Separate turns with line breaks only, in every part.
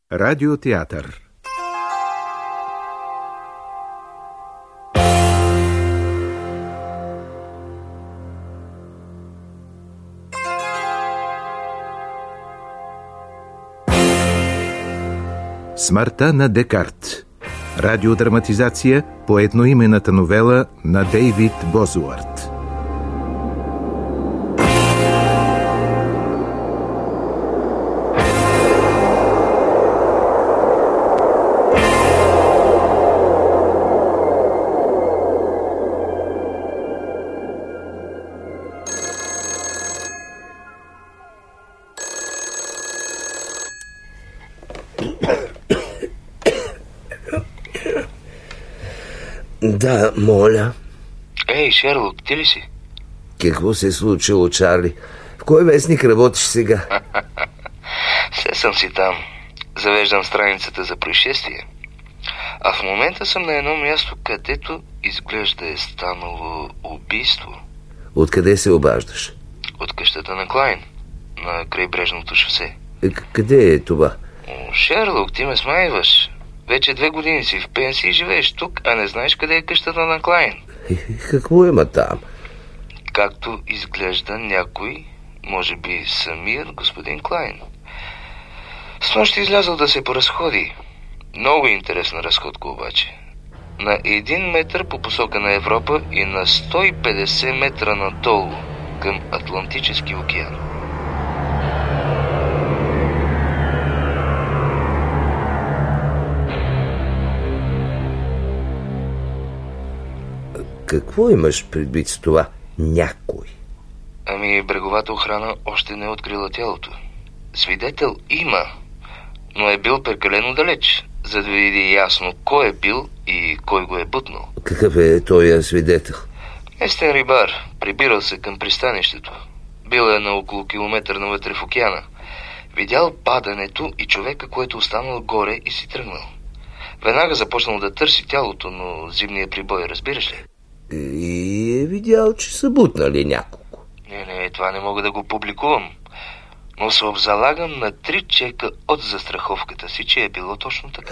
Радиотеатър. Смъртта на Декарт. Радиодраматизация по едноименната новела на Дейвид Бозуарт.
Да, моля.
Ей, Шерлок, ти ли си?
Какво се е случило, Чарли? В кой вестник работиш сега?
Все съм си там. Завеждам страницата за происшествие. А в момента съм на едно място, където изглежда е станало убийство.
Откъде се обаждаш?
От къщата на Клайн, на крайбрежното шосе.
Къде е това?
Шерлок, ти ме смайваш. Вече 2 години си в пенсия и живееш тук, а не знаеш къде е къщата на Клайн.
Какво има там?
Както изглежда някой, може би самият господин Клайн. Снощи излязъл да се поразходи. Много интересна разходка обаче. На 1 метър по посока на Европа и на 150 метра надолу към Атлантически океан.
Какво имаш предвид с това някой?
Ами, бреговата охрана още не е открила тялото. Свидетел има, но е бил прекалено далеч, за да види ясно кой е бил и кой го е бутнал.
Какъв е този свидетел?
Местен рибар, прибирал се към пристанището. Бил е на около километър навътре в океана. Видял падането и човека, който останал горе и си тръгнал. Веднага започнал да търси тялото, но зимния прибой, разбираш ли?
И е видял, че са бутнали няколко.
Не, това не мога да го публикувам. Но се обзалагам на 3 чека от застраховката си, че е било точно така.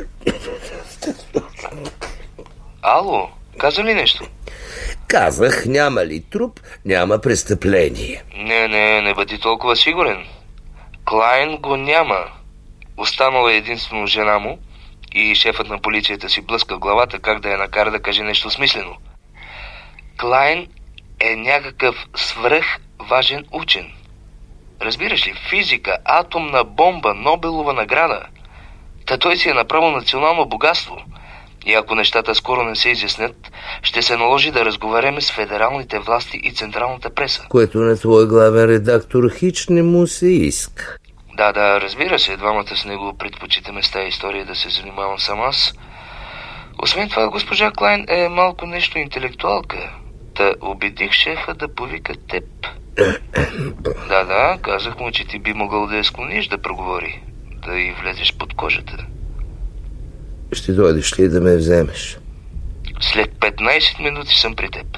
Ало, каза ли нещо?
Казах, няма ли труп, няма престъпление.
Не бъди толкова сигурен. Клайн го няма. Останала е единствено жена му и шефът на полицията си блъска главата как да я накара да каже нещо смислено. Клайн е някакъв свръхважен учен. Разбираш ли, физика, атомна бомба, Нобелова награда. Та той си е направил национално богатство. И ако нещата скоро не се изяснят, ще се наложи да разговаряме с федералните власти и централната преса.
Което на твой главен редактор хич не му се иска.
Да, разбира се, двамата с него предпочитаме с тази история да се занимавам сам аз. Освен това, госпожа Клайн е малко нещо интелектуалка. Та убедих шефа да повика теб. Да, казах му, че ти би могъл да я склониш да проговори, да й влезеш под кожата.
Ще дойдеш ли да ме вземеш?
След 15 минути съм при теб.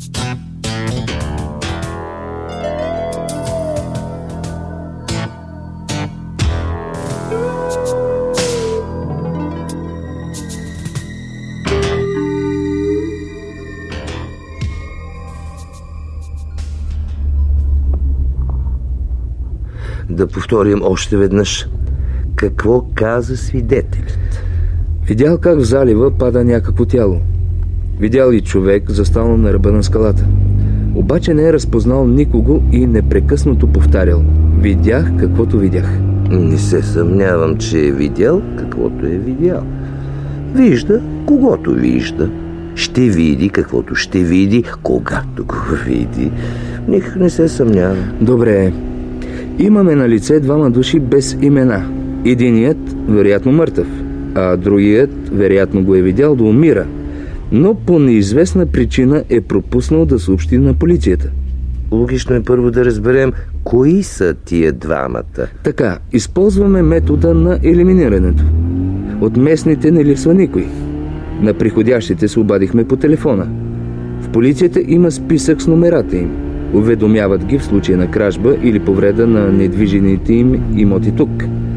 Да повторим още веднъж. Какво каза свидетелят?
Видял как в залива пада някакво тяло. Видял и човек застанал на ръба на скалата. Обаче не е разпознал никого и непрекъснато повтарял: видях каквото видях.
Не се съмнявам, че е видял каквото е видял. Вижда когото вижда. Ще види каквото ще види, когато го види. Никак не се съмнявам.
Добре. Имаме на лице 2 души без имена. Единият вероятно мъртъв, а другият вероятно го е видял да умира, но по неизвестна причина е пропуснал да съобщи на полицията.
Логично е първо да разберем кои са тия двамата.
Така, използваме метода на елиминирането. От местните не липсва никой. На приходящите се обадихме по телефона. В полицията има списък с номерата им. Уведомяват ги в случай на кражба или повреда на недвижимите им имоти тук.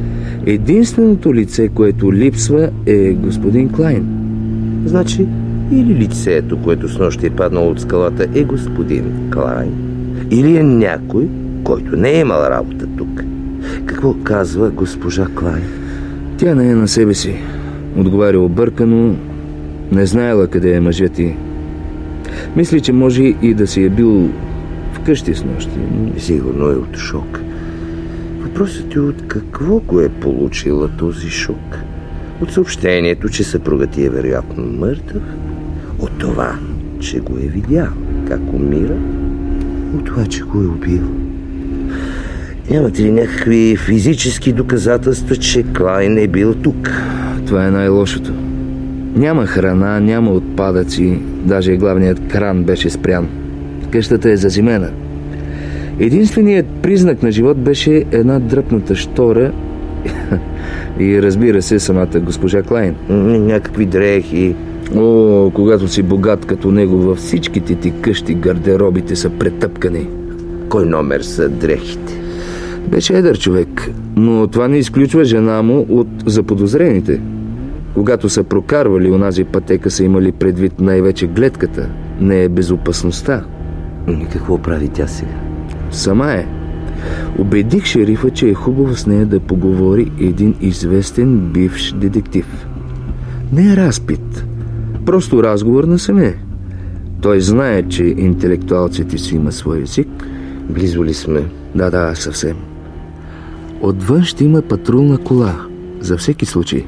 Единственото лице, което липсва, е господин Клайн.
Значи, или лицето, което снощи е паднало от скалата, е господин Клайн, или е някой, който не е имал работа тук. Какво казва госпожа Клайн?
Тя не е на себе си. Отговаря объркано, не знаела къде е мъжът й. Мисли, че може и да си е бил вкъщи снощи.
Сигурно е от шок. Въпросът е от какво го е получила този шок? От съобщението, че съпругът ти е вероятно мъртъв? От това, че го е видял как умира? От това, че го е убил? Нямате ли някакви физически доказателства, че Клайн е бил тук?
Това е най-лошото. Няма храна, няма отпадъци, даже главният кран беше спрян. Къщата е зазимена. Единственият признак на живот беше една дръпната щора и, разбира се, самата госпожа Клайн.
Някакви дрехи.
О, когато си богат като него, във всичките ти къщи гардеробите са претъпкани.
Кой номер са дрехите?
Беше едър човек, но това не изключва жена му от заподозрените. Когато са прокарвали онази пътека, са имали предвид най-вече гледката, не е безопасността.
И какво прави тя сега?
Сама е. Убедих шерифа, че е хубаво с нея да поговори един известен бивш детектив. Не е разпит, просто разговор насаме. Той знае, че интелектуалците си има свой език.
Близо ли сме?
Да, съвсем. Отвън ще има патрулна кола, за всеки случай.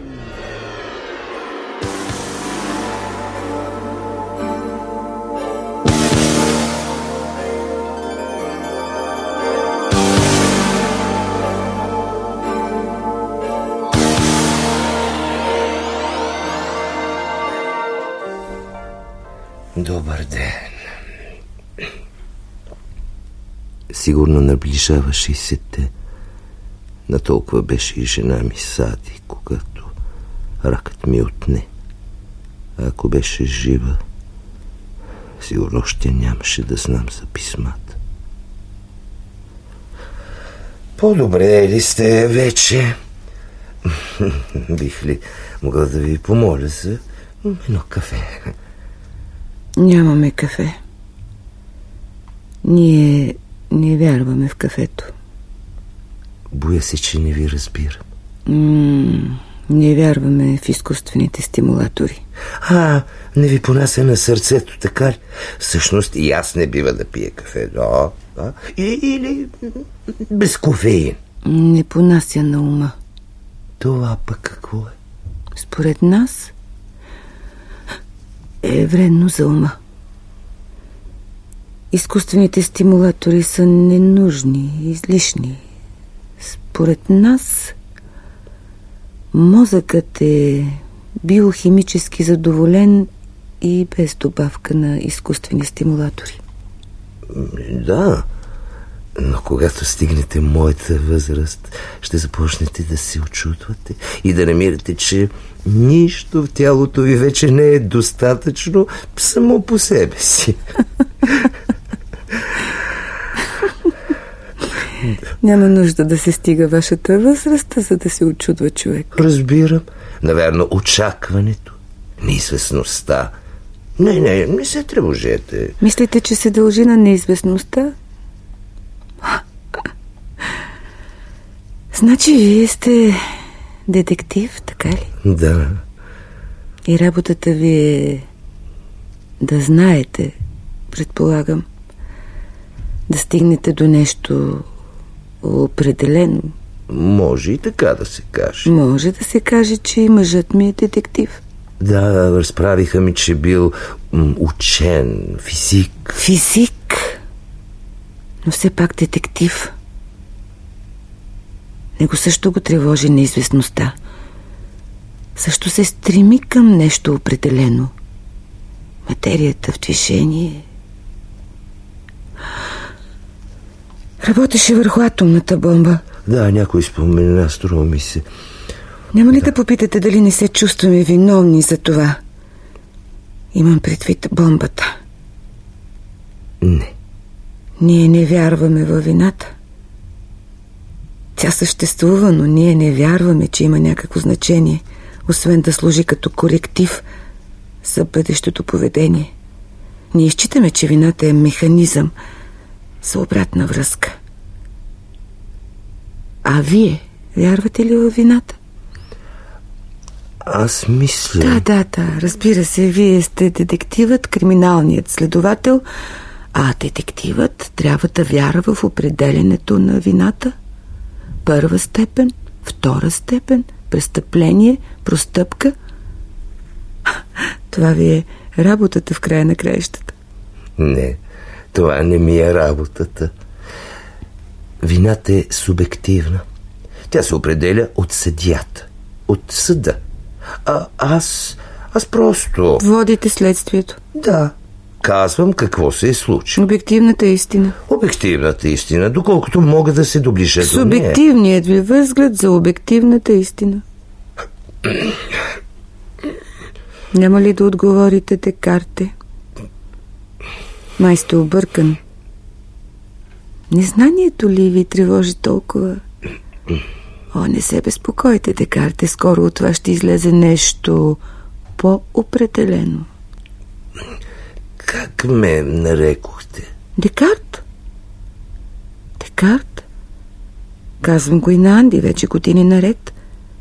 Добър ден. Сигурно наближава 60-те. На толкова беше и жена ми Сади, когато ракът ми отне. А ако беше жива, сигурно още нямаше да знам за писмата. По-добре ли сте вече? Бих ли могъл да ви помоля за едно кафе?
Нямаме кафе. Ние не вярваме в кафето.
Боя се, че не ви разбирам.
Не вярваме в изкуствените стимулатори.
Не ви понася на сърцето, така ли? Всъщност и аз не бива да пия кафе, да. Или без кофеин.
Не понася на ума.
Това пък какво е?
Според нас е вредно за ума. Изкуствените стимулатори са ненужни, излишни. Според нас мозъкът е биохимически задоволен и без добавка на изкуствени стимулатори.
Да, но когато стигнете моята възраст, ще започнете да се очудвате и да намирате, че нищо в тялото ви вече не е достатъчно само по себе си.
Няма нужда да се стига вашата възраст, за да се очудва човек.
Разбирам. Наверно, очакването, неизвестността. Не се тревожете.
Мислите, че се дължи на неизвестността? Значи вие сте детектив, така ли?
Да.
И работата ви е да знаете, предполагам, да стигнете до нещо определено.
Може и така да се каже.
Може да се каже, че и мъжът ми е детектив.
Да, разправиха ми, че бил учен, физик.
Физик? Но все пак детектив. Него също го тревожи неизвестността. Също се стреми към нещо определено. Материята в движение. Работеше върху атомната бомба.
Да, някой спомена, струва ми се.
Няма ли да попитате дали не се чувстваме виновни за това? Имам предвид бомбата.
Не.
Ние не вярваме във вината. Тя съществува, но ние не вярваме, че има някакво значение, освен да служи като коректив за бъдещото поведение. Ние считаме, че вината е механизъм за обратна връзка. А вие вярвате ли във вината?
Аз мисля...
Да, разбира се, вие сте детективът, криминалният следовател, а детективът трябва да вярва в определенето на вината. Първа степен, втора степен, престъпление, простъпка. Това ви е работата в края на краищата.
Не, това не ми е работата. Вината е субективна. Тя се определя от съдията, от съда. А аз просто...
Водите следствието.
Да, казвам какво се е случило.
Обективната истина.
Обективната истина, доколкото мога да се доближа до нея.
Субективният ви възглед за обективната истина. Няма ли да отговорите, Декарте? Май сте объркан. Незнанието ли ви тревожи толкова? О, не се безпокойте, Декарте. Скоро от това ще излезе нещо по-определено.
Как ме нарекохте?
Декарт? Декарт? Казвам го и на Анди вече години наред.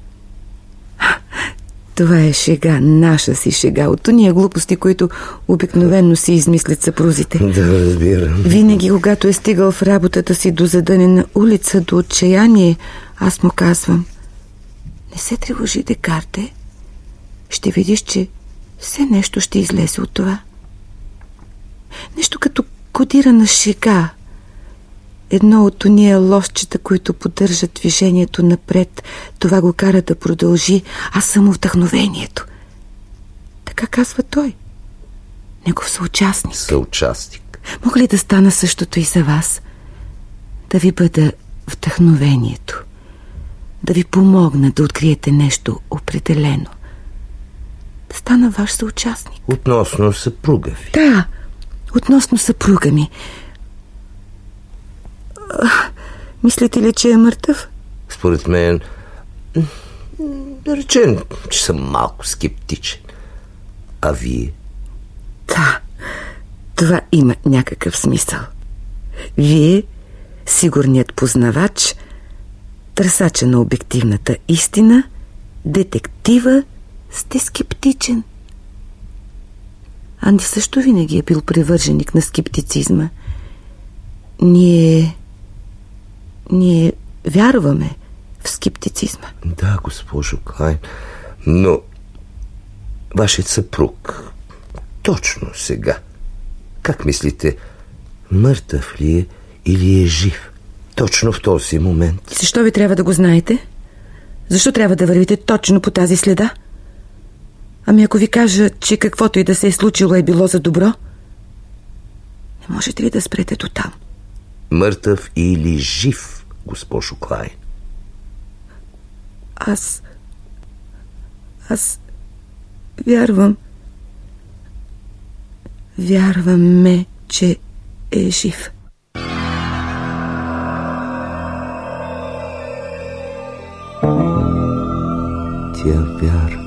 Това е шега, наша си шега, от ония глупости, които обикновено си измислят съпрузите.
Да, разбирам.
Винаги, когато е стигал в работата си до задънена улица, до отчаяние, аз му казвам: не се тревожи, Декарте. Ще видиш, че все нещо ще излезе от това. Нещо като кодирана шега. Едно от ония лостчета, които поддържат движението напред. Това го кара да продължи, аз съм вдъхновението. Така казва той. Негов съучастник.
Съучастник.
Мога ли да стана същото и за вас? Да ви бъда вдъхновението. Да ви помогна да откриете нещо определено. Да стана ваш съучастник.
Относно съпруга ви?
Да, относно съпруга ми. Мислите ли, че е мъртъв?
Според мен, да речем, че съм малко скептичен. А вие?
Да, това има някакъв смисъл. Вие, сигурният познавач, търсача на обективната истина, детектива, сте скептичен. Анди също винаги е бил привърженик на скептицизма. Ние вярваме в скептицизма.
Да, госпожо Клайн, но вашият съпруг точно сега, как мислите, мъртъв ли е или е жив? Точно в този момент.
Защо ви трябва да го знаете? Защо трябва да вървите точно по тази следа? Ами ако ви кажа, че каквото и да се е случило е било за добро, не можете ли да спрете до там?
Мъртъв или жив, госпожо Клайн?
Аз вярвам. Вярваме, че е жив.
Тя вярва.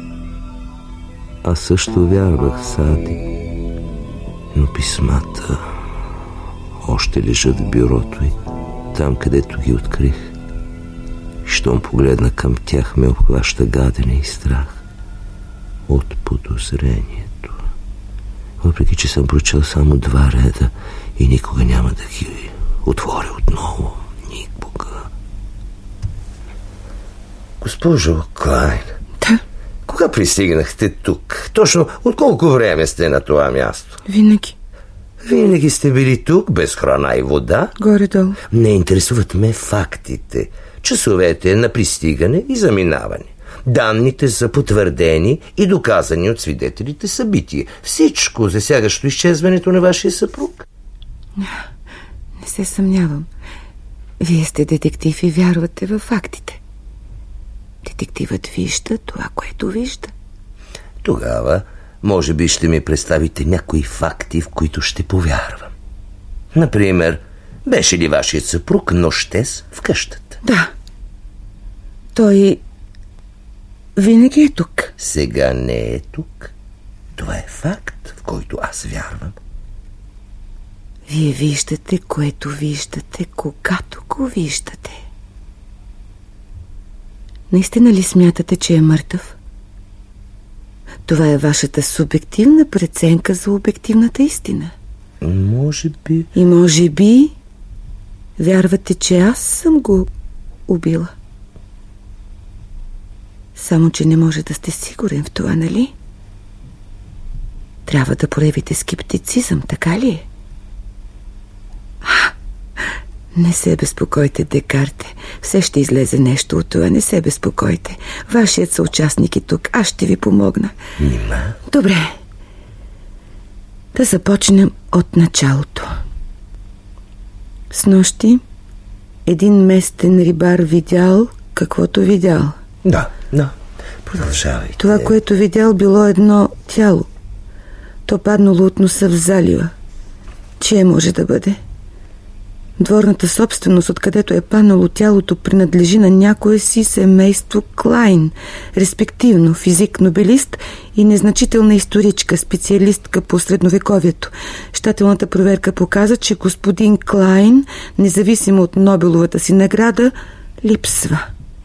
Аз също вярвах, Сади. Но писмата още лежат в бюрото й, там, където ги открих. Щом погледна към тях, ме обхваща гадене и страх от подозрението. Въпреки че съм прочел само 2 реда и никога няма да ги отворя отново. Никога. Госпожо Клайн,
Да.
кога пристигнахте тук? Точно от колко време сте на това място?
Винаги.
Винаги сте били тук, без храна и вода?
Горе-долу.
Не интересуват ме фактите. Часовете на пристигане и заминаване. Данните са потвърдени и доказани от свидетелите събития. Всичко засягащо изчезването на вашия съпруг.
Не се съмнявам. Вие сте детектив и вярвате във фактите. Детективът вижда това, което вижда.
Тогава, може би ще ми представите някои факти, в които ще повярвам. Например, беше ли вашият съпруг нощес в къщата?
Да. Той винаги е тук.
Сега не е тук. Това е факт, в който аз вярвам.
Вие виждате, което виждате, когато го виждате. Наистина ли смятате, че е мъртъв? Това е вашата субективна преценка за обективната истина.
Може би.
И може би вярвате, че аз съм го убила. Само, че не може да сте сигурен в това, нали? Трябва да проявите скептицизъм, така ли е? Не се безпокойте, Декарте. Все ще излезе нещо от това. Не се безпокойте. Вашият съучастник е тук. Аз ще ви помогна.
Нима?
Добре. Да започнем от началото. Снощи един местен рибар видял каквото видял.
Да. Продължавайте.
Това, което видял, било едно тяло. То паднало от носа в залива. Чие може да бъде? Дворната собственост, откъдето е паднало тялото, принадлежи на някое си семейство Клайн, респективно физик-нобелист и незначителна историчка, специалистка по средновековието. Щателната проверка показа, че господин Клайн, независимо от Нобеловата си награда, липсва.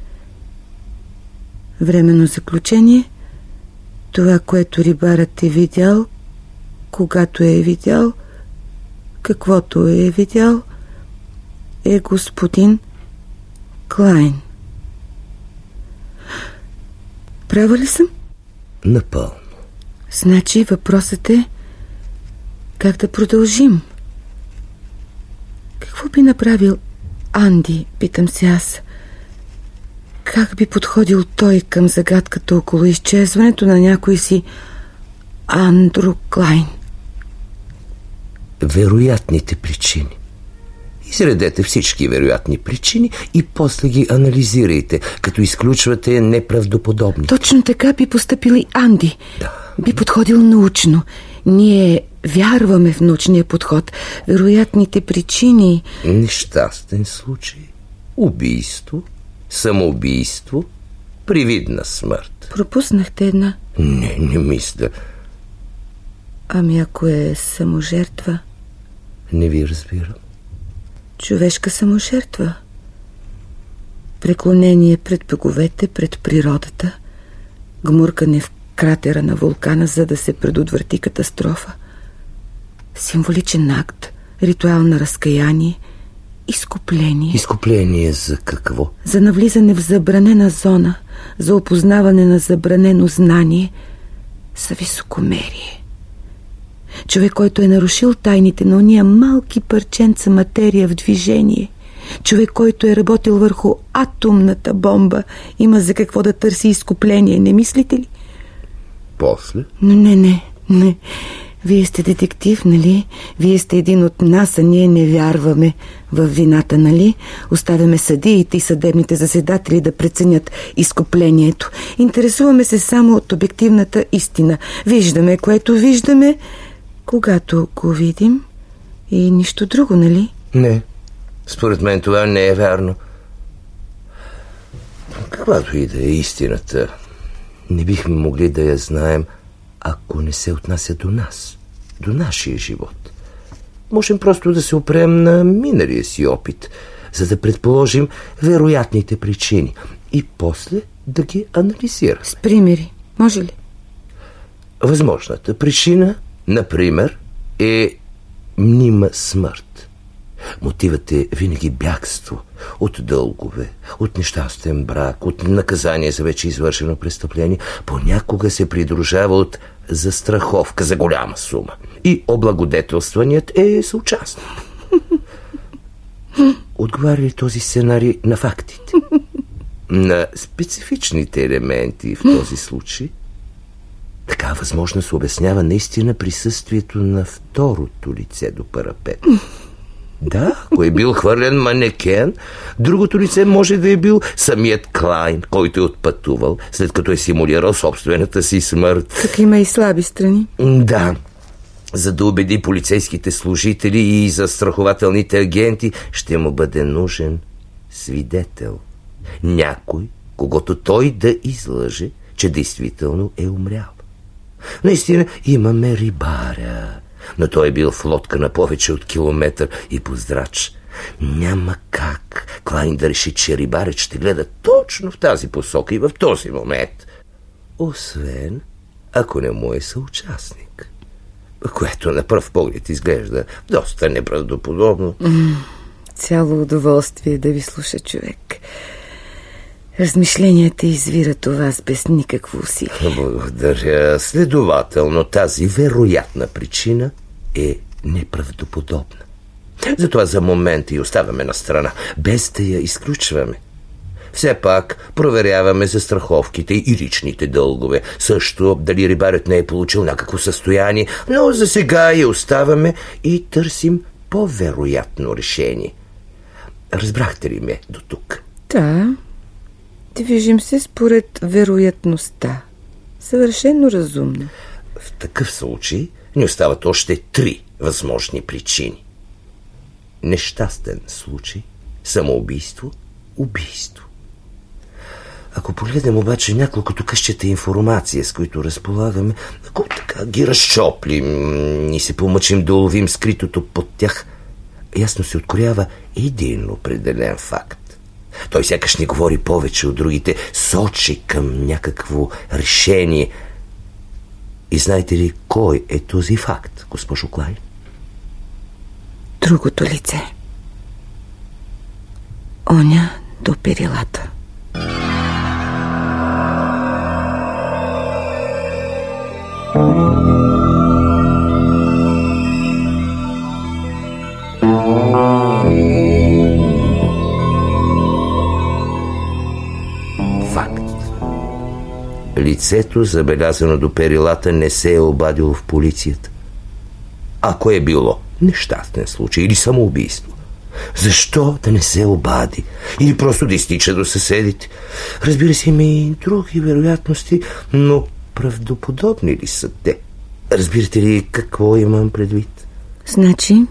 Временно заключение: това, което рибарът е видял, когато е видял, каквото е видял, е господин Клайн. Права ли съм?
Напълно.
Значи въпросът е как да продължим. Какво би направил Анди, питам се аз. Как би подходил той към загадката около изчезването на някой си Андрю Клайн?
Вероятните причини. Изредете всички вероятни причини и после ги анализирайте, като изключвате неправдоподобни.
Точно така би постъпил и Анди.
Да.
Би подходил научно. Ние вярваме в научния подход. Вероятните причини...
Нещастен случай, убийство, самоубийство, привидна смърт.
Пропуснахте една.
Не мисля.
Ами ако е саможертва?
Не ви разбирам.
Човешка саможертва. Преклонение пред боговете, пред природата, гмуркане в кратера на вулкана, за да се предотврати катастрофа. Символичен акт, ритуал на разкаяние, изкупление.
Изкупление за какво?
За навлизане в забранена зона, за опознаване на забранено знание, за високомерие. Човек, който е нарушил тайните на ония малки парченца материя в движение. Човек, който е работил върху атомната бомба, има за какво да търси изкупление, не мислите ли?
После?
Не. Вие сте детектив, нали? Вие сте един от нас, а ние не вярваме в вината, нали? Оставяме съдиите и съдебните заседатели да преценят изкуплението. Интересуваме се само от обективната истина. Виждаме, което виждаме, когато го видим, и нищо друго, нали?
Не. Според мен това не е вярно. Каквато и да е истината, не бихме могли да я знаем, ако не се отнася до нас, до нашия живот. Можем просто да се опрем на миналия си опит, за да предположим вероятните причини и после да ги анализираме.
С примери, може ли?
Възможната причина, например, е мнима смърт. Мотивът е винаги бягство от дългове, от нещастен брак, от наказание за вече извършено престъпление. Понякога се придружава от застраховка за голяма сума. И облагодетелстваният е съучастник. Отговаря ли този сценарий на фактите? На специфичните елементи в този случай? Така възможност обяснява наистина присъствието на второто лице до парапета. Да, ако е бил хвърлен манекен, другото лице може да е бил самият Клайн, който е отпътувал, след като е симулирал собствената си смърт.
Тук има и слаби страни.
Да, за да убеди полицейските служители и застрахователните агенти, ще му бъде нужен свидетел. Някой, когото той да излъже, че действително е умрял. Наистина имаме рибаря, но той е бил в лодка на повече от километър и поздрач. Няма как Клайн да реши, че рибарят ще гледа точно в тази посока и в този момент. Освен ако не му е съучастник, което на пръв поглед изглежда доста неправдоподобно.
Цяло удоволствие да ви слуша човек. Размишленията извират у вас без никакво усилие.
Благодаря. Следователно, тази вероятна причина е неправдоподобна. Затова за момент и оставяме на страна, без да я изключваме. Все пак проверяваме застраховките и личните дългове. Също дали рибарят не е получил някакво състояние, но за сега я оставяме и търсим по-вероятно решение. Разбрахте ли ме до тук?
Да, движим се според вероятността. Съвършено разумно.
В такъв случай ни остават още 3 възможни причини. Нещастен случай, самоубийство, убийство. Ако погледнем обаче няколкото къщета информация, с които разполагаме, ако така ги разчоплим и се помъчим да уловим скритото под тях, ясно се откроява един определен факт. Той сякаш не говори повече от другите, сочи към някакво решение. И знаете ли кой е този факт, госпожо Клайн?
Другото лице. Оня до перилата.
Факт. Лицето, забелязано до перилата, не се е обадило в полицията. Ако е било нещастен случай или самоубийство, защо да не се обади? Или просто да изтича до съседите? Разбира се, има и други вероятности, но правдоподобни ли са те? Разбирате ли какво имам предвид?
Значи,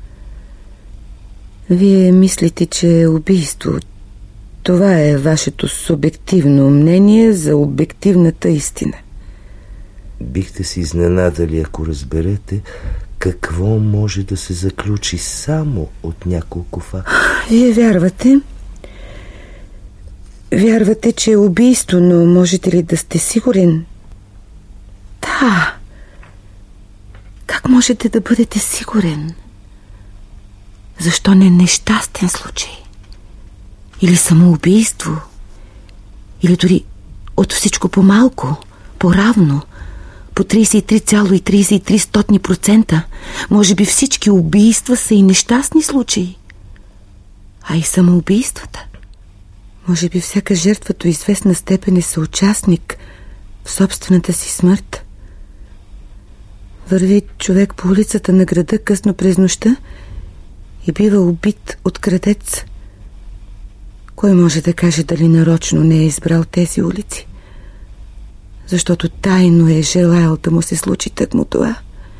вие мислите, че е убийство. Това е вашето субективно мнение за обективната истина.
Бихте се изненадали, ако разберете какво може да се заключи само от няколко факта.
Вие вярвате? Вярвате, че е убийство, но можете ли да сте сигурен? Да. Как можете да бъдете сигурен? Защо не нещастен случай? Или самоубийство? Или дори от всичко по-малко, по-равно, по 33,33%? Може би всички убийства са и нещастни случаи. А и самоубийствата? Може би всяка жертва до известна степен е съучастник в собствената си смърт. Върви човек по улицата на града късно през нощта и бива убит от крадец. Кой може да каже дали нарочно не е избрал тези улици? Защото тайно е желаял да му се случи тъкмо това.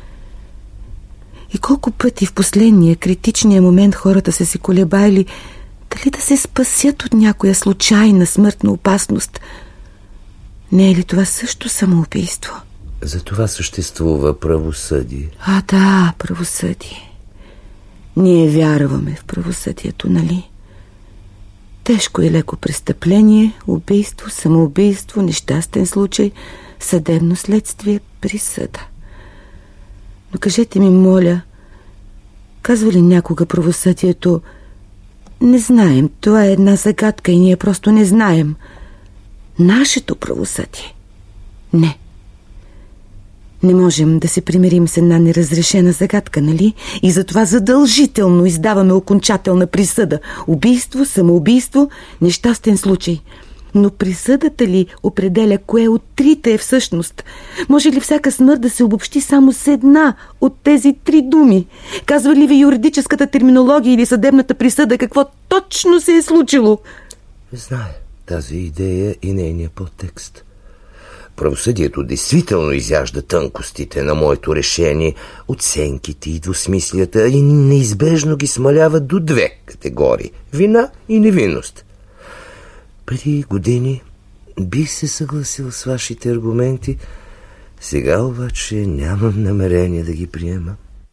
И колко пъти в последния критичния момент хората са се колебали дали да се спасят от някоя случайна смъртна опасност. Не е ли това също самоубийство?
За това съществува правосъдие.
А, да, правосъдие. Ние вярваме в правосъдието, нали? Тежко и леко престъпление, убийство, самоубийство, нещастен случай, съдебно следствие, присъда. Но кажете ми, моля, казва ли някога правосъдието: не знаем, това е една загадка и ние просто не знаем? Нашето правосъдие? Не. Не можем да се примирим с една неразрешена загадка, нали? И затова задължително издаваме окончателна присъда. Убийство, самоубийство, нещастен случай. Но присъдата ли определя кое от трите е всъщност? Може ли всяка смърт да се обобщи само с една от тези 3 думи? Казва ли ви юридическата терминология или съдебната присъда какво точно се е случило?
Не знае тази идея и нейния подтекст. правосъдието действително изяжда тънкостите на моето решение, оценките и двусмислията и неизбежно ги смалява до две категории – вина и невинност. Преди години бих се съгласил с вашите аргументи, сега обаче нямам намерение да ги приема.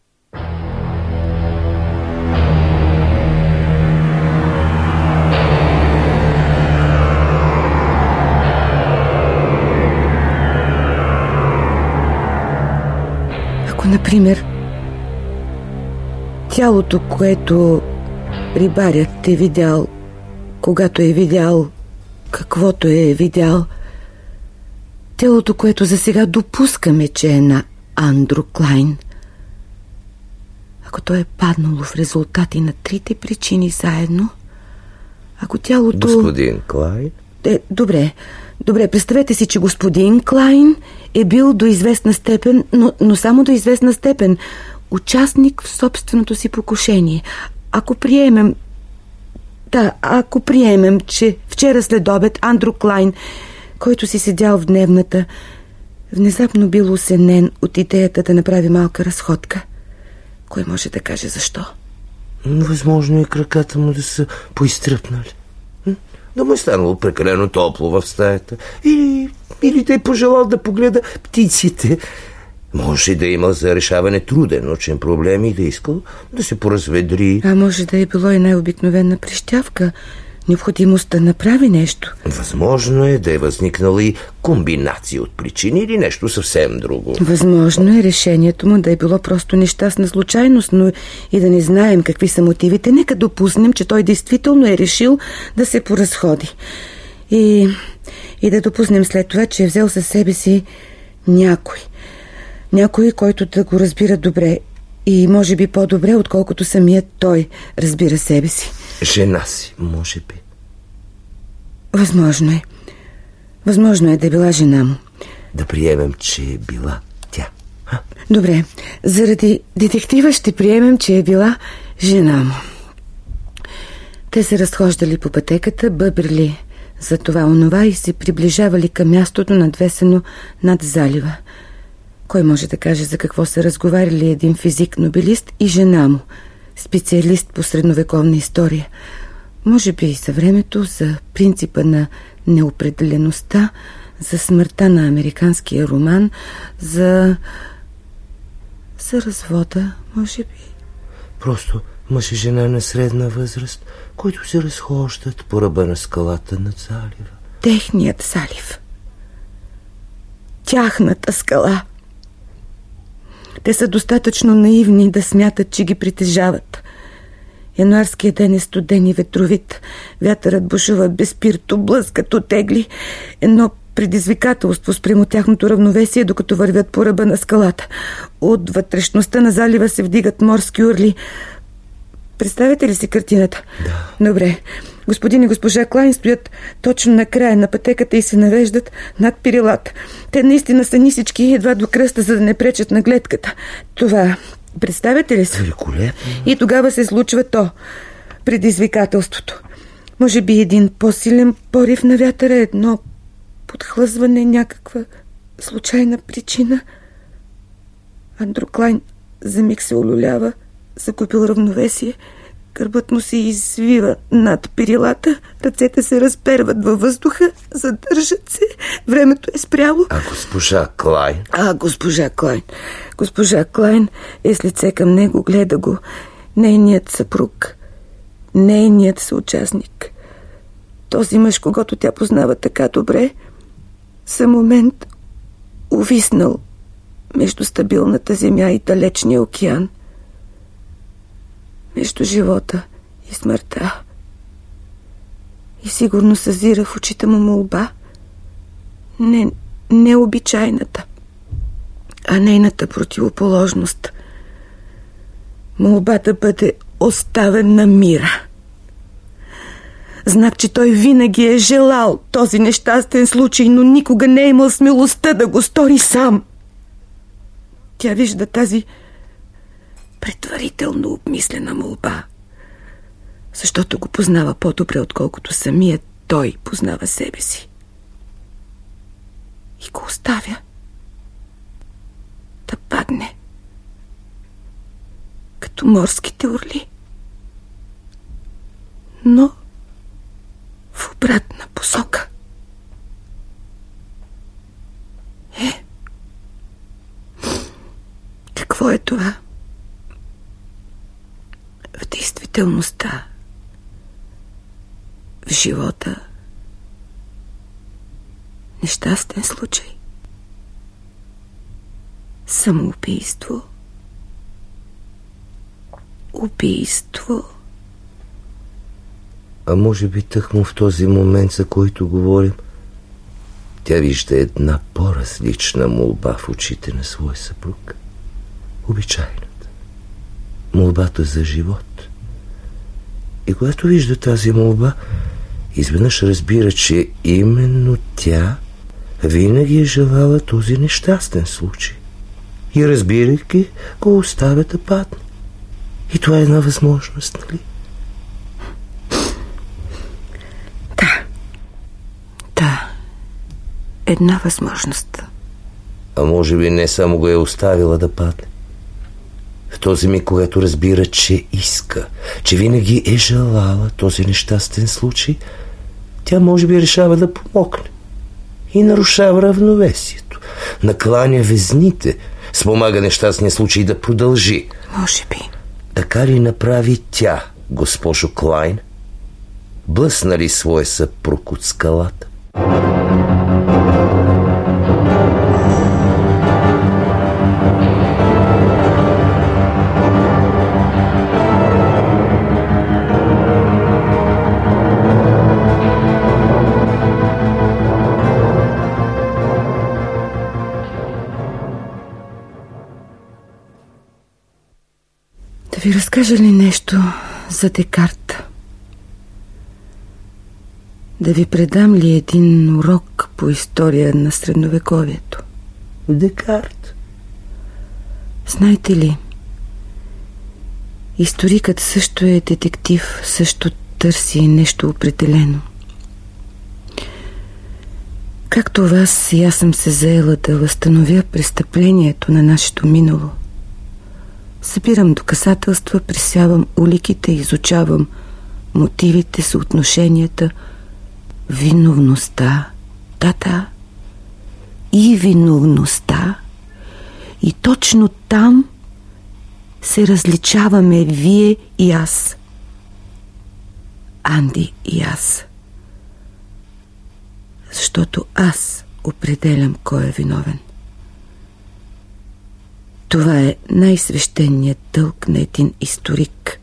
Ако, например, тялото, което рибарят е видял, когато е видял каквото е видял, тялото, което за сега допускаме, че е на Андрю Клайн, ако то е паднало в резултати на трите причини заедно, ако тялото...
Господин Клайн?
Добре, представете си, че господин Клайн е бил до известна степен, но само до известна степен, участник в собственото си покушение. Ако приемем, че вчера след обед Андрю Клайн, който си седял в дневната, внезапно бил осенен от идеята да направи малка разходка, кой може да каже защо?
Възможно е краката му да са поизтръпнали. Да му е станало прекалено топло в стаята. Или да е пожелал да погледа птиците. Може да има за решаване труден научен проблем и да искал да се поразведри.
А може да е било и най-обикновена прищявка. Необходимост да направи нещо.
Възможно е да е възникнала и комбинация от причини или нещо съвсем друго.
Възможно е решението му да е било просто нещастна случайност, но и да не знаем какви са мотивите. Нека допуснем, че той действително е решил да се поразходи. И да допуснем след това, че е взел със себе си някой, който да го разбира добре и може би по-добре, отколкото самият той разбира себе си.
Жена си, може би.
Възможно е. Възможно е да е била жена му.
Да приемем, че е била тя.
Добре, заради детектива ще приемем, че е била жена му. Те се разхождали по пътеката, бъбрили за това онова и се приближавали към мястото, надвесено над залива. Кой може да каже за какво са разговаряли един физик-нобелист и жена му, специалист по средновековна история? Може би и за времето, за принципа на неопределеността, за смъртта на американския роман, за развода, може би.
Просто мъж и жена на средна възраст, които се разхождат по ръба на скалата над залива.
Техният залив. Тяхната скала. Те са достатъчно наивни да смятат, че ги притежават. Януарският ден е студен и ветровит. Вятърът бушува безспирто, блъска, тегли. Едно предизвикателство спрямо тяхното равновесие, докато вървят по ръба на скалата. От вътрешността на залива се вдигат морски урли. Представете ли си картината?
Да.
Добре. Господин и госпожа Клайн стоят точно на края на пътеката и се навеждат над перилата. Те наистина са нисички, едва до кръста, за да не пречат на гледката. Това, представете ли си?
Великолепно.
И тогава се случва то, предизвикателството. Може би един по-силен порив на вятъра, едно подхлъзване, някаква случайна причина. Андрю Клайн за миг се улюлява, закупил равновесие. Гърбът му се извива над перилата, ръцете се разперват във въздуха, задържат се, времето е спряло.
А госпожа Клайн?
Госпожа Клайн е с лице към него, гледа го. Нейният съпруг, нейният съучастник. Този мъж, когото тя познава така добре, за момент увиснал между стабилната земя и далечния океан. Между живота и смъртта. И сигурно съзира в очите му молба. Не обичайната, а нейната противоположност. Молба да бъде оставен на мира. Знак, че той винаги е желал този нещастен случай, но никога не е имал смелостта да го стори сам. Тя вижда тази предварително обмислена молба, защото го познава по-добре, отколкото самият той познава себе си. и го оставя да падне като морските орли, но в обратна посока. Какво е това? В действителността, в живота, нещастен случай, самоубийство, убийство.
А може би тъкмо в този момент, за който говорим, тя вижда една по-различна молба в очите на своя съпруг. Обичайната. Молбата за живот. И когато вижда тази молба, изведнъж разбира, че именно тя винаги е желала този нещастен случай. И разбирайки, го оставя да падне. И това е една възможност, нали?
Да, една възможност.
А може би не само го е оставила да падне. В този миг, когато разбира, че иска, че винаги е желала този нещастен случай, тя може би решава да помогне. И нарушава равновесието. Накланя везните, спомага нещастния случай да продължи.
Може би.
Така ли направи тя, госпожо Клайн? Блъсна ли своя съпруг от скалата?
Да ви разкажа ли нещо за Декарт? Да ви предам ли един урок по история на средновековието?
Декарт?
Знаете ли, историкът също е детектив, също търси нещо определено. Както вас, и аз съм се заела да възстановя престъплението на нашето минало. Събирам доказателства, пресявам уликите, изучавам мотивите, съотношенията, виновността. Да, и виновността. И точно там се различаваме вие и аз. Анди и аз. Защото аз определям кой е виновен. Това е най-свещеният дълг на един историк.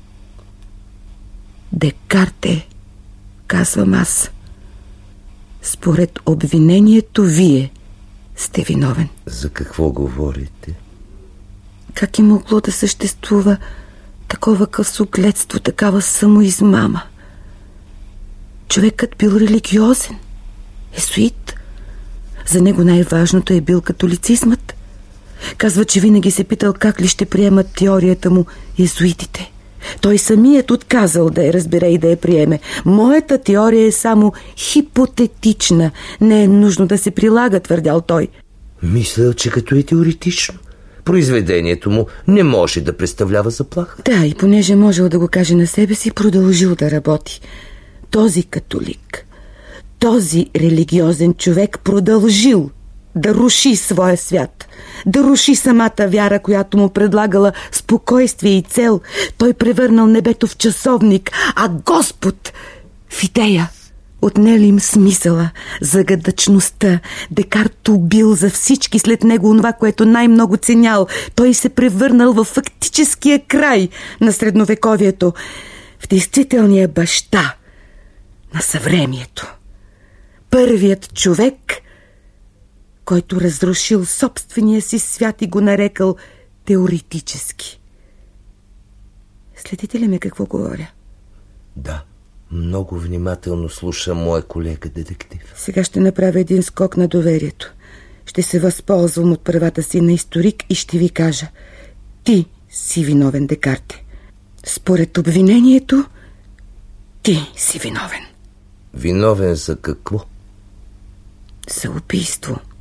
Декарт е, казвам аз. Според обвинението, вие сте виновен.
За какво говорите?
Как е могло да съществува такова късогледство, такава самоизмама? Човекът бил религиозен, езуит. За него най-важното е бил католицизмът. Казва, че винаги се питал как ли ще приемат теорията му езуитите. Той самият отказал да я разбере и да я приеме. Моята теория е само хипотетична. Не е нужно да се прилага, твърдял той.
Мисля, че като е теоретично, произведението му не може да представлява заплаха.
Да, и понеже можел да го каже на себе си, продължил да работи. Този католик, този религиозен човек продължил да руши своя свят, да руши самата вяра, която му предлагала спокойствие и цел. Той превърнал небето в часовник, а Господ в идея. Отнели им смисъла, загадъчността. Декарт убил за всички след него онова, което най-много ценял. Той се превърнал в фактическия край на средновековието, в действителния баща на съвремието. Първият човек, който разрушил собствения си свят и го нарекал теоретически. Следите ли ме какво говоря?
Да, много внимателно слуша моя колега детектив.
Сега ще направя един скок на доверието. Ще се възползвам от правата си на историк и ще ви кажа: ти си виновен, Декарте. Според обвинението, ти си виновен.
Виновен за какво?
За убийство.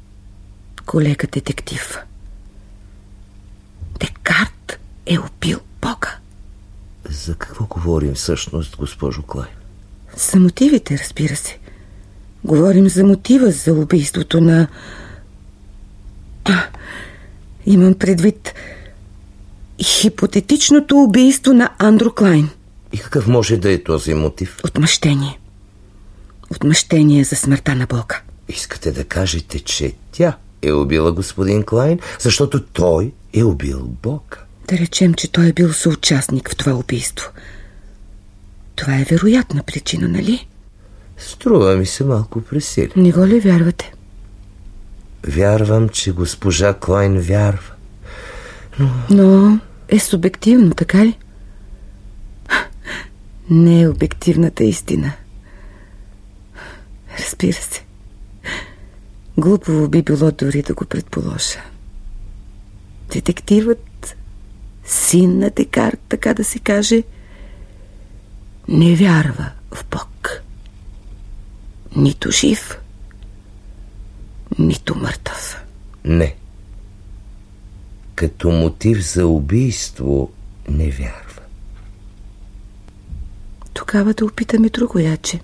колега детектив. Декарт е убил Бога.
За какво говорим всъщност, госпожо Клайн?
За мотивите, разбира се. Говорим за мотива за убийството на... имам предвид хипотетичното убийство на Андрю Клайн.
И какъв може да е този мотив?
Отмъщение. Отмъщение за смъртта на Бога.
Искате да кажете, че тя е убила господин Клайн, защото той е убил Бога?
Да речем, че той е бил съучастник в това убийство. Това е вероятна причина, нали?
Струва ми се малко пресилено.
Не го ли вярвате?
Вярвам, че госпожа Клайн вярва.
Но е субективно, така ли? Не е обективната истина. Разбира се. Глупаво би било дори да го предположа. Детективът, син на Декарт, така да се каже, не вярва в Бог. Нито жив, нито мъртъв.
Не. Като мотив за убийство не вярва.
Тогава да опитаме другояче.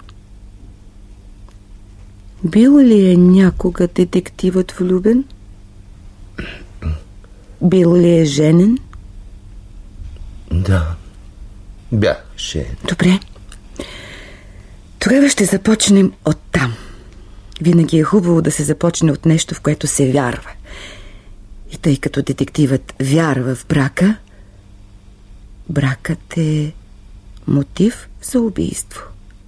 Бил ли е някога детективът влюбен? Бил ли е женен?
Да, бях женен.
Добре. Тогава ще започнем оттам. Винаги е хубаво да се започне от нещо, в което се вярва. И тъй като детективът вярва в брака, бракът е мотив за убийство.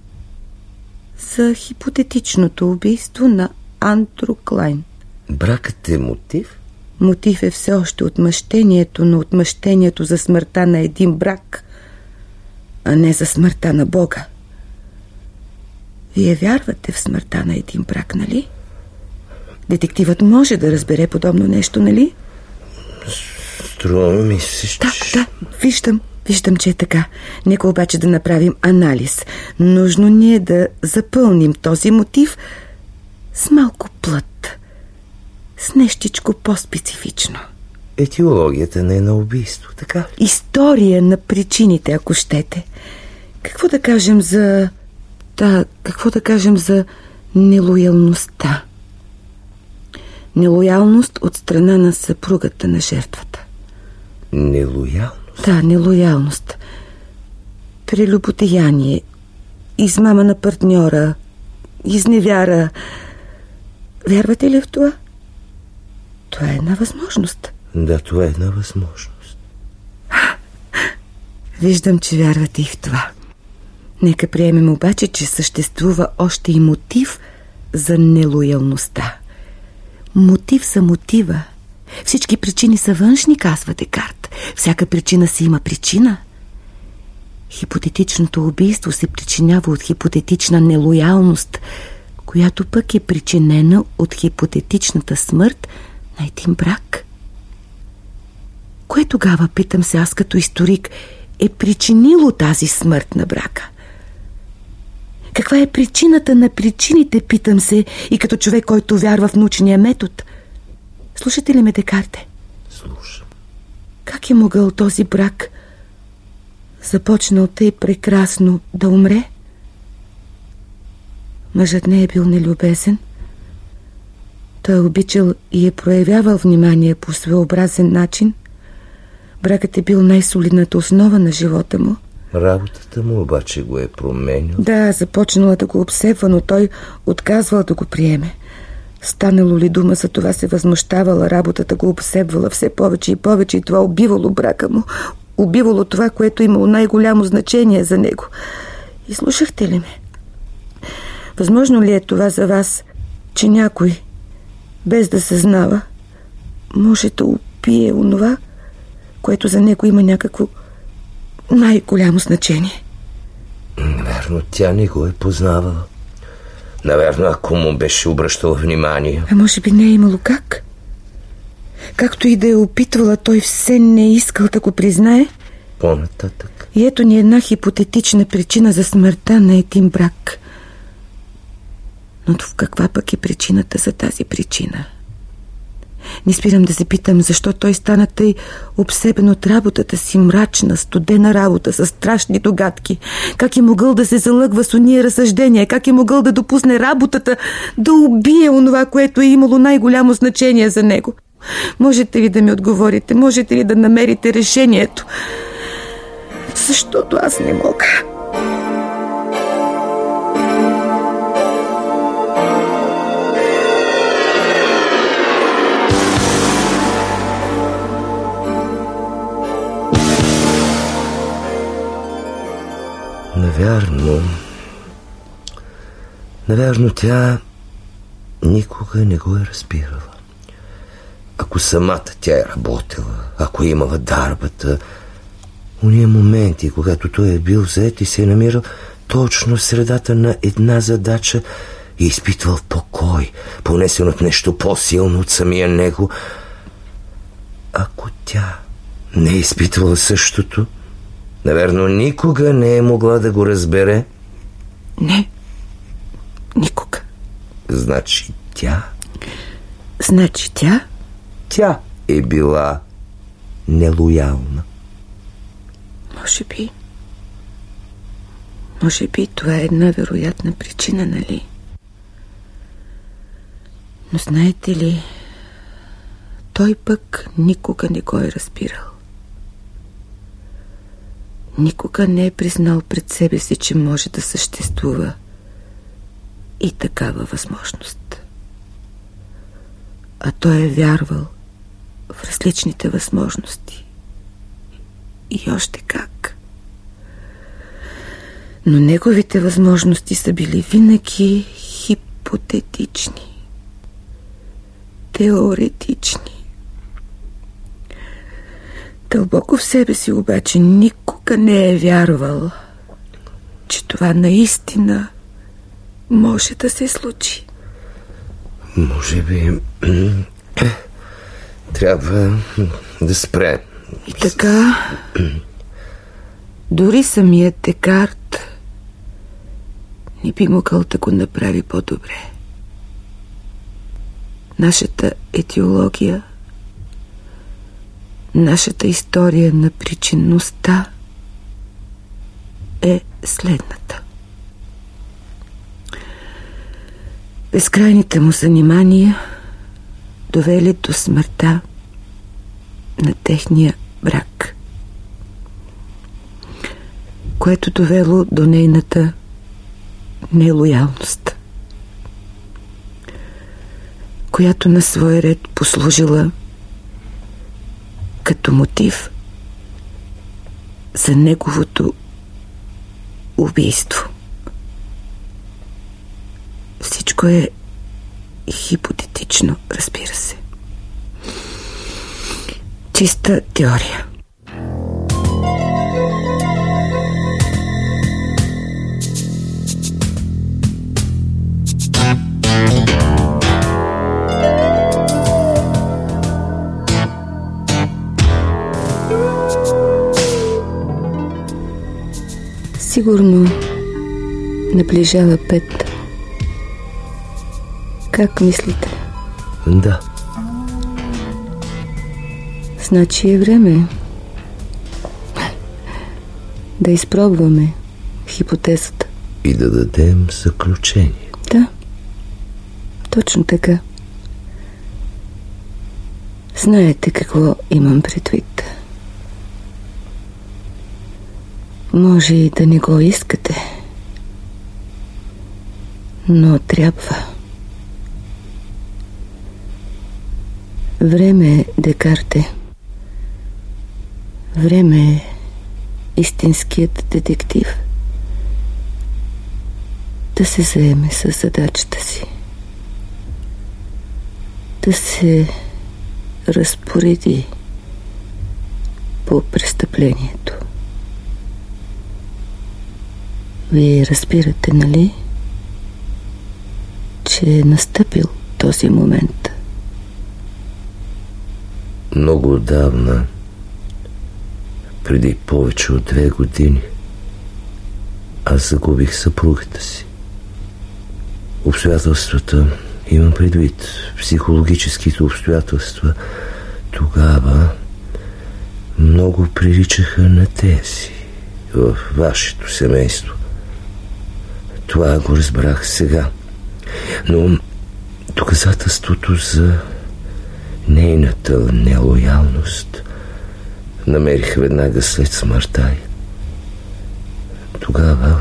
За хипотетичното убийство на Андрю Клайн.
Бракът е мотив?
Мотив е все още отмъщението, но отмъщението за смъртта на един брак, а не за смъртта на Бога. Вие вярвате в смъртта на един брак, нали? Детективът може да разбере подобно нещо, нали?
Струва ми се,
Да, виждам, че е така. Нека обаче да направим анализ. Нужно ни е да запълним този мотив с малко плът, с нещичко по-специфично.
Етиологията не е на убийство, така ли?
История на причините, ако щете. Какво да кажем за... какво да кажем за нелоялността? Нелоялност от страна на съпругата на жертвата.
Нелоялност?
Да, нелоялност. Прелюбодеяние, измама на партньора, изневяра. Вярвате ли в това? Това е една възможност.
Да, това е една възможност.
Виждам, че вярвате и в това. Нека приемем обаче, че съществува още и мотив за нелоялността. Мотив за мотива. Всички причини са външни, казва Декарт. Всяка причина си има причина. Хипотетичното убийство се причинява от хипотетична нелоялност, която пък е причинена от хипотетичната смърт на един брак. Кое тогава, питам се аз като историк, е причинило тази смърт на брака? Каква е причината на причините, питам се, и като човек, който вярва в научния метод? Слушате ли ме, Декарте?
Слушам.
Как е могъл този брак, започнал тъй прекрасно, да умре? Мъжът не е бил нелюбезен. Той е обичал и е проявявал внимание по своеобразен начин. Бракът е бил най-солидната основа на живота му.
Работата му обаче го е променил.
Да, започнала да го обсебва, но той отказвал да го приеме. Станало ли дума за това, се възмущавала, работата го обсебвала все повече и повече, и това убивало брака му. Убивало това, което имало най-голямо значение за него. И слушахте ли ме? Възможно ли е това за вас, че някой, без да съзнава, може да убие онова, което за него има някакво най-голямо значение?
Наверно, тя не го е познавала. Наверно, ако му беше обръщала внимание.
А може би не е имало как? Както и да е опитвала, той все не е искал да го признае.
По-нататък.
И ето ни една хипотетична причина за смъртта на един брак. Но в каква пък е причината за тази причина? Не спирам да се питам, защо той стана тъй обсебен от работата си, мрачна, студена работа, с страшни догадки. Как е могъл да се залъгва с уния разсъждения, как е могъл да допусне работата да убие онова, което е имало най-голямо значение за него. Можете ли да ми отговорите? Можете ли да намерите решението? Защото аз не мога.
Навярно тя никога не го е разбирала. Ако самата тя е работила, ако е имала дарбата, уния моменти, когато той е бил зает и се е намирал точно в средата на една задача и изпитвал покой, понесен от нещо по-силно от самия него, ако тя не е изпитвала същото, наверно никога не е могла да го разбере.
Не, никога.
Значи тя? Тя е била нелоялна.
Може би това е една вероятна причина, нали? Но знаете ли, той пък никога не го е разбирал. Никога не е признал пред себе си, че може да съществува и такава възможност. А той е вярвал в различните възможности. И още как. Но неговите възможности са били винаги хипотетични, теоретични. Дълбоко в себе си обаче никога не е вярвал, че това наистина може да се случи.
Може би трябва да спре.
И така, дори самият Декарт не би могъл да го направи по-добре. Нашата етиология, нашата история на причинността е следната. Безкрайните му занимания довели до смъртта на техния брак, което довело до нейната нелоялност, която на свой ред послужила като мотив за неговото убийство. Всичко е хипотетично, разбира се. Чиста теория. Сигурно наближава 5. Как мислите?
Да.
Значи е време да изпробваме хипотезата.
И да дадем заключение.
Да, точно така. Знаете какво имам предвид. Може и да не го искате, но трябва. Време е, Декарте. Време е истинският детектив да се заеме с задачата си, да се разпореди по престъплението. Вие разбирате, нали, че е настъпил този момент?
Много отдавна, преди повече от 2 години, аз загубих съпругата си. Обстоятелствата Имам предвид психологическите обстоятелства. Тогава много приличаха на тези в вашето семейство. Това го разбрах сега. Но доказателството за нейната нелоялност намерих веднага след смъртта й. Тогава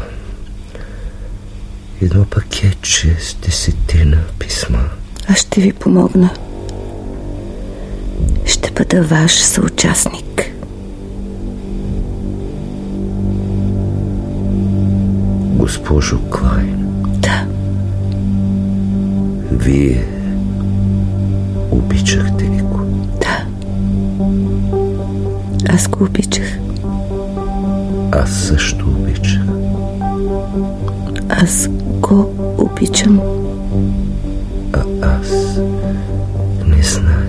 едно пакетче с 10 писма.
Аз ще ви помогна. Ще бъда ваш съучастник.
Госпожо Клайн.
Да.
Вие обичахте ли го?
Да. Аз го обичах.
Аз също обичах.
Аз го обичам.
А аз не знае.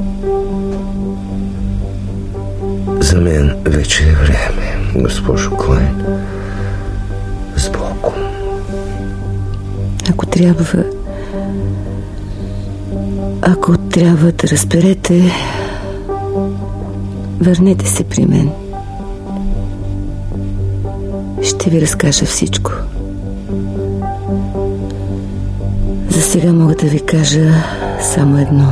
За мен вече е време, госпожо Клайн. С Богом.
Ако трябва да разберете, върнете се при мен. Ще ви разкажа всичко. За сега мога да ви кажа само едно.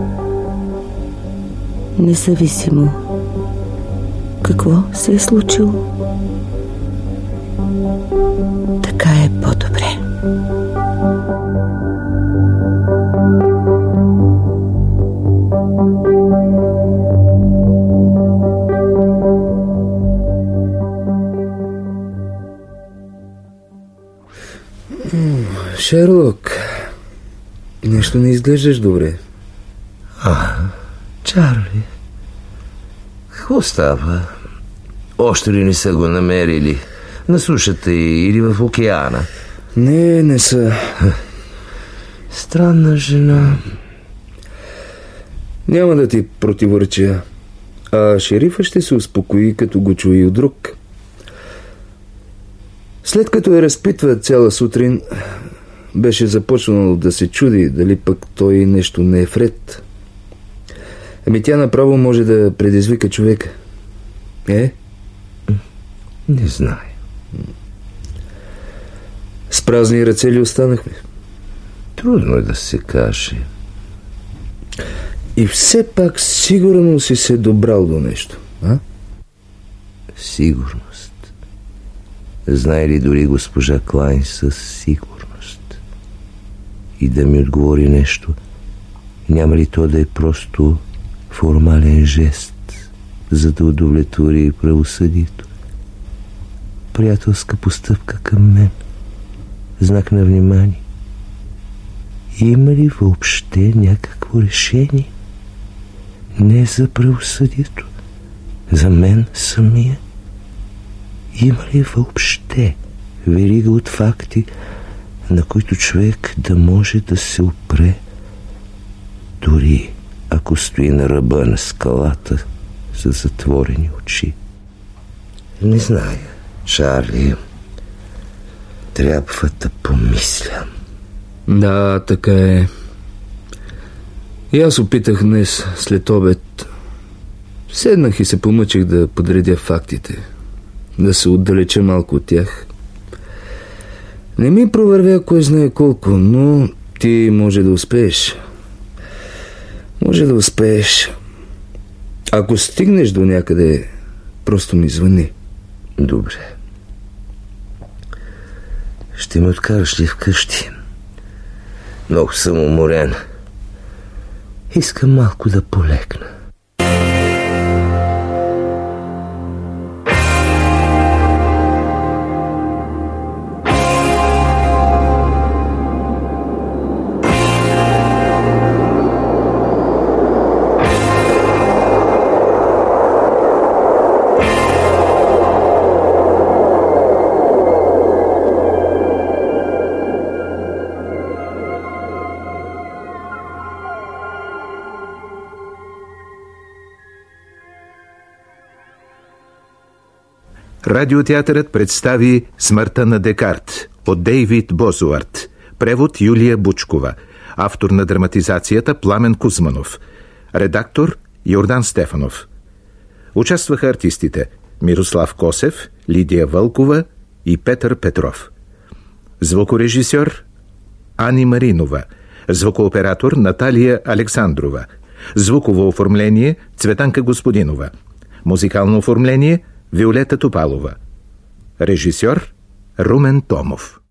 Независимо какво се е случило, така е по-добре.
Шерлок, нещо не изглеждаш добре.
Чарли, какво става? Още ли не са го намерили? На сушата или в океана?
Не са.
Странна жена.
Няма да ти противореча. А шерифа ще се успокои, като го чуи от друг. След като я разпитва цяла сутрин, беше започнал да се чуди дали пък той нещо не е вред. Ами тя направо може да предизвика човека.
Не знае.
С празни ръце ли останахме?
Трудно е да се каже.
И все пак сигурно си се добрал до нещо, а?
Сигурност. Знае ли дори госпожа Клайн със сигурност? И да ми отговори нещо, няма ли то да е просто формален жест, за да удовлетвори правосъдието? Приятелска постъпка към мен, знак на внимание. Има ли въобще някакво решение? Не за правосъдието, за мен самия. Има ли въобще верига от факти, на които човек да може да се опре, дори ако стои на ръба на скалата с затворени очи? Не зная, Чарли. Трябва да помисля.
Да, така е. И аз опитах днес след обед. Седнах и се помъчих да подредя фактите, да се отдалеча малко от тях. Не ми провървя кой знае колко, но ти може да успееш. Може да успееш. Ако стигнеш до някъде, просто ми звъни.
Добре. Ще ме откараш ли вкъщи? Много съм уморен. Искам малко да полегна.
Радиотеатърът представи "Смъртта на Декарт" от Дейвид Бозуарт. Превод Юлия Бучкова. Автор на драматизацията Пламен Кузманов. Редактор Йордан Стефанов. Участваха артистите Мирослав Косев, Лидия Вълкова и Петър Петров. Звукорежисьор Ани Маринова. Звукооператор Наталия Александрова. Звуково оформление Цветанка Господинова. Музикално оформление Виолета Топалова. Режисьор Румен Томов.